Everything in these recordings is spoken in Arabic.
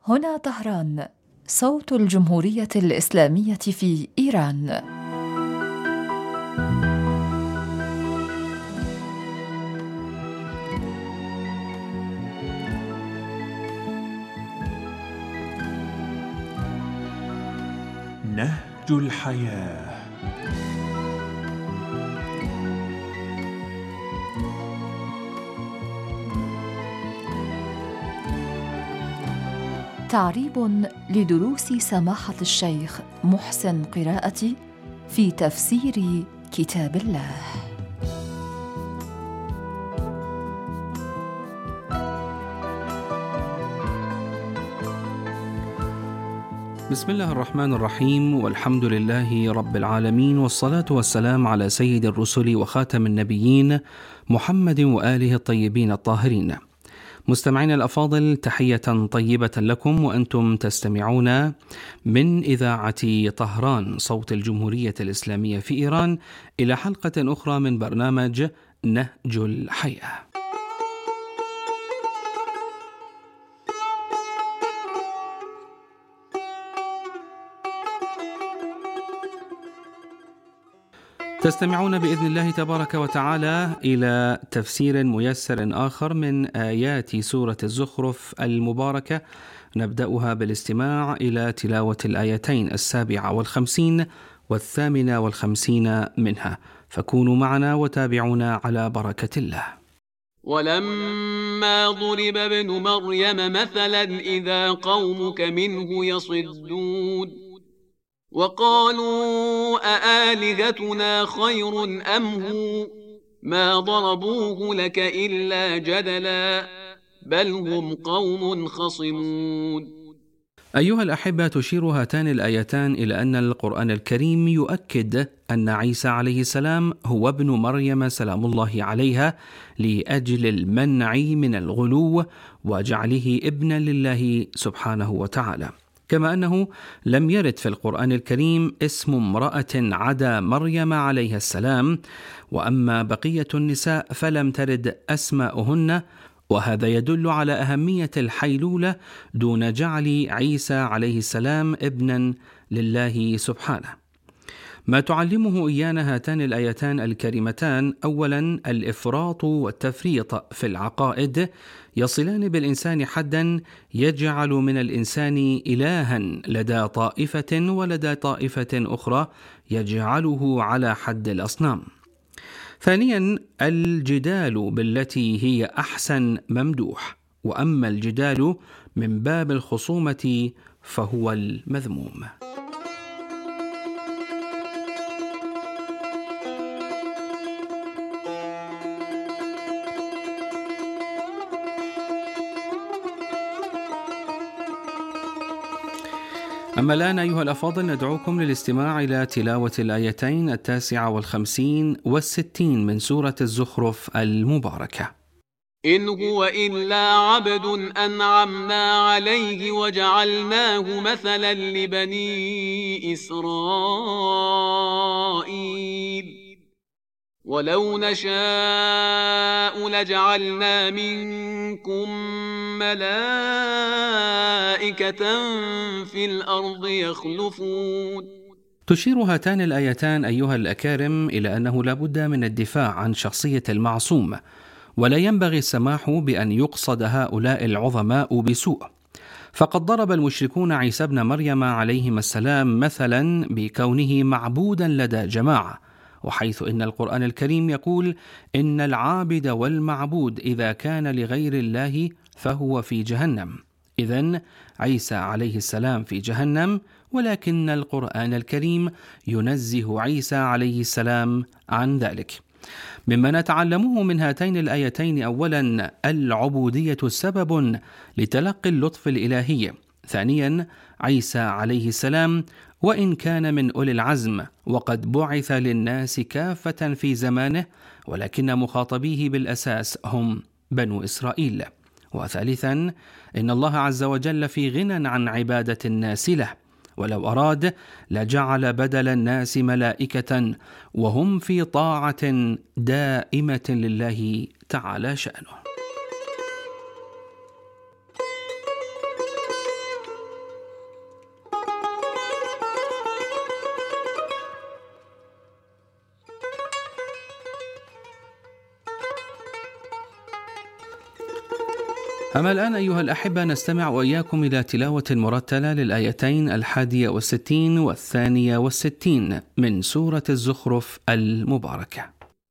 هنا طهران، صوت الجمهورية الإسلامية في إيران. نهج الحياة. تعريب لدروس سماحة الشيخ محسن قراءتي في تفسير كتاب الله. بسم الله الرحمن الرحيم، والحمد لله رب العالمين، والصلاة والسلام على سيد الرسل وخاتم النبيين محمد وآله الطيبين الطاهرين. مستمعين الأفاضل، تحية طيبة لكم وأنتم تستمعون من إذاعة طهران صوت الجمهورية الإسلامية في إيران إلى حلقة أخرى من برنامج نهج الحياة. تستمعون بإذن الله تبارك وتعالى إلى تفسير ميسر آخر من آيات سورة الزخرف المباركة، نبدأها بالاستماع إلى تلاوة الآيتين 57 و58 منها، فكونوا معنا وتابعونا على بركة الله. ولما ضرب ابن مريم مثلا إذا قومك منه يصدون وقالوا أآلهتنا خير أم هو ما ضربوه لك إلا جدلا بل هم قوم خصمون. أيها الأحبة، تشير هاتان الآيتان إلى أن القرآن الكريم يؤكد أن عيسى عليه السلام هو ابن مريم سلام الله عليها، لأجل المنع من الغلو وجعله ابنا لله سبحانه وتعالى، كما أنه لم يرد في القرآن الكريم اسم امرأة عدا مريم عليها السلام، وأما بقية النساء فلم ترد أسماؤهن، وهذا يدل على أهمية الحيلولة دون جعل عيسى عليه السلام ابنا لله سبحانه. ما تعلمه إيانا هاتان الآيتان الكريمتان: أولا، الإفراط والتفريط في العقائد يصلان بالإنسان حدا يجعل من الإنسان إلها لدى طائفة، ولدى طائفة أخرى يجعله على حد الأصنام. ثانيا، الجدال بالتي هي أحسن ممدوح، وأما الجدال من باب الخصومة فهو المذموم. أما الآن أيها الأفاضل، ندعوكم للاستماع إلى تلاوة الآيتين 59 و60 من سورة الزخرف المباركة. إن هو إلا عبد أنعمنا عليه وجعلناه مثلا لبني إسرائيل ولو نشاء لجعلنا منكم ملائكة في الأرض يخلفون. تشير هاتان الآيتان أيها الأكارم إلى أنه لا بد من الدفاع عن شخصية المعصوم، ولا ينبغي السماح بأن يقصد هؤلاء العظماء بسوء، فقد ضرب المشركون عيسى ابن مريم عليهما السلام مثلا بكونه معبودا لدى جماعة، وحيث إن القرآن الكريم يقول: إن العابد والمعبود إذا كان لغير الله فهو في جهنم. إذن عيسى عليه السلام في جهنم، ولكن القرآن الكريم ينزه عيسى عليه السلام عن ذلك. مما نتعلمه من هاتين الآيتين: أولا، العبودية سبب لتلقي اللطف الإلهي. ثانيا، عيسى عليه السلام وإن كان من أولي العزم وقد بعث للناس كافة في زمانه، ولكن مخاطبيه بالأساس هم بنو إسرائيل. وثالثا، إن الله عز وجل في غنى عن عبادة الناس له، ولو أراد لجعل بدل الناس ملائكة وهم في طاعة دائمة لله تعالى شأنه. أما الآن أيها الأحبة نستمع وإياكم إلى تلاوة مرتلة للآيتين 61 و62 من سورة الزخرف المباركة.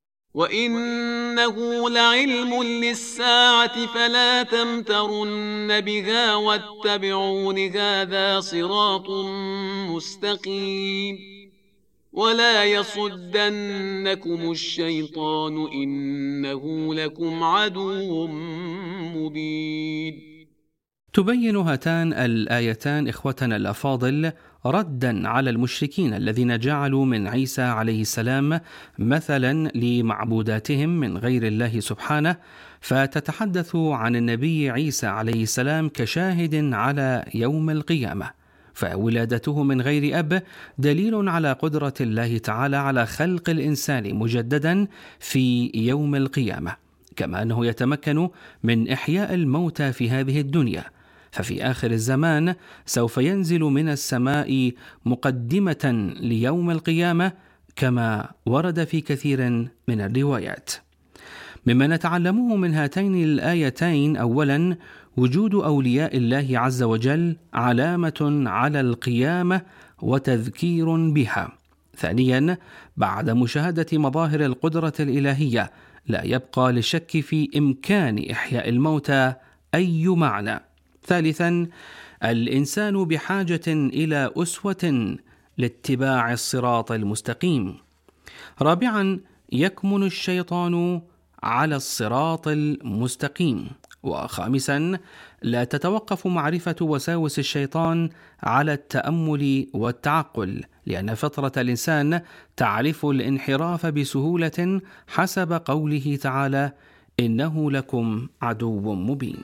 وإنه لعلم للساعة فلا تمترن بها واتبعون هذا صراط مستقيم ولا يصدنكم الشيطان إنه لكم عدو مبين. تبين هاتان الآيتان إخوتنا الأفاضل ردا على المشركين الذين جعلوا من عيسى عليه السلام مثلا لمعبوداتهم من غير الله سبحانه، فتتحدث عن النبي عيسى عليه السلام كشاهد على يوم القيامة، فولادته من غير أب دليل على قدرة الله تعالى على خلق الإنسان مجددا في يوم القيامة، كما أنه يتمكن من إحياء الموتى في هذه الدنيا، ففي آخر الزمان سوف ينزل من السماء مقدمة ليوم القيامة كما ورد في كثير من الروايات. مما نتعلمه من هاتين الآيتين: أولا، وجود أولياء الله عز وجل علامة على القيامة وتذكير بها. ثانيا، بعد مشاهدة مظاهر القدرة الإلهية لا يبقى للشك في إمكان إحياء الموتى أي معنى. ثالثا، الإنسان بحاجة إلى أسوة لاتباع الصراط المستقيم. رابعا، يكمن الشيطان على الصراط المستقيم. وخامسا، لا تتوقف معرفة وساوس الشيطان على التأمل والتعقل، لأن فطرة الإنسان تعرف الانحراف بسهولة حسب قوله تعالى: إنه لكم عدو مبين.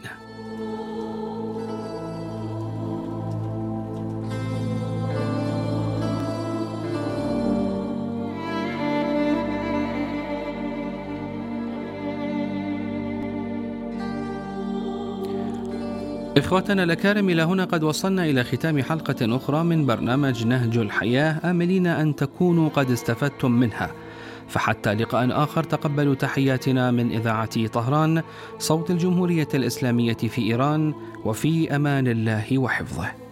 إخوتنا الأكارم، إلى هنا قد وصلنا إلى ختام حلقة أخرى من برنامج نهج الحياة، آملين أن تكونوا قد استفدتم منها. فحتى لقاء آخر، تقبلوا تحياتنا من إذاعة طهران، صوت الجمهورية الإسلامية في إيران، وفي أمان الله وحفظه.